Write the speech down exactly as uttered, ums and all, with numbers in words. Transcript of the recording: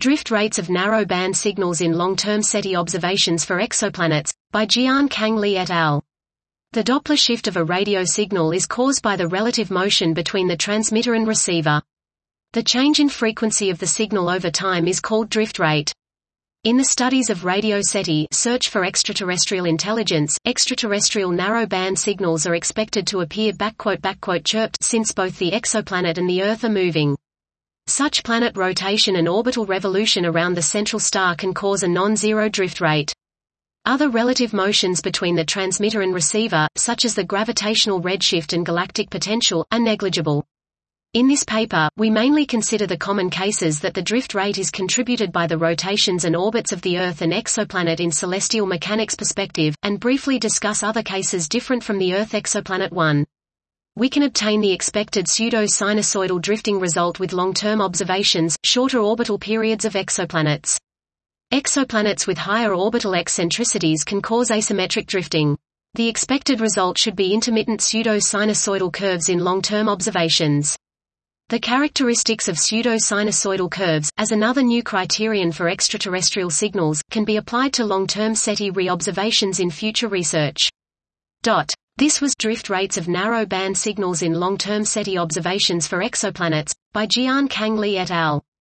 Drift rates of narrow-band signals in long-term SETI observations for exoplanets, by Jian-Kang Li et al. The Doppler shift of a radio signal is caused by the relative motion between the transmitter and receiver. The change in frequency of the signal over time is called drift rate. In the studies of radio SETI, search for extraterrestrial intelligence, extraterrestrial narrow-band signals are expected to appear "chirped" since both the exoplanet and the Earth are moving. Such planet rotation and orbital revolution around the central star can cause a non-zero drift rate. Other relative motions between the transmitter and receiver, such as the gravitational redshift and galactic potential, are negligible. In this paper, we mainly consider the common cases that the drift rate is contributed by the rotations and orbits of the Earth and exoplanet in celestial mechanics perspective, and briefly discuss other cases different from the Earth-exoplanet one. We can obtain the expected pseudo-sinusoidal drifting result with long-term observations, shorter orbital periods of exoplanets. Exoplanets with higher orbital eccentricities can cause asymmetric drifting. The expected result should be intermittent pseudo-sinusoidal curves in long-term observations. The characteristics of pseudo-sinusoidal curves, as another new criterion for extraterrestrial signals, can be applied to long-term SETI re-observations in future research. Dot. This was Drift Rates of Narrow-Band Signals in Long-Term SETI Observations for Exoplanets, by Jian-Kang Li et al.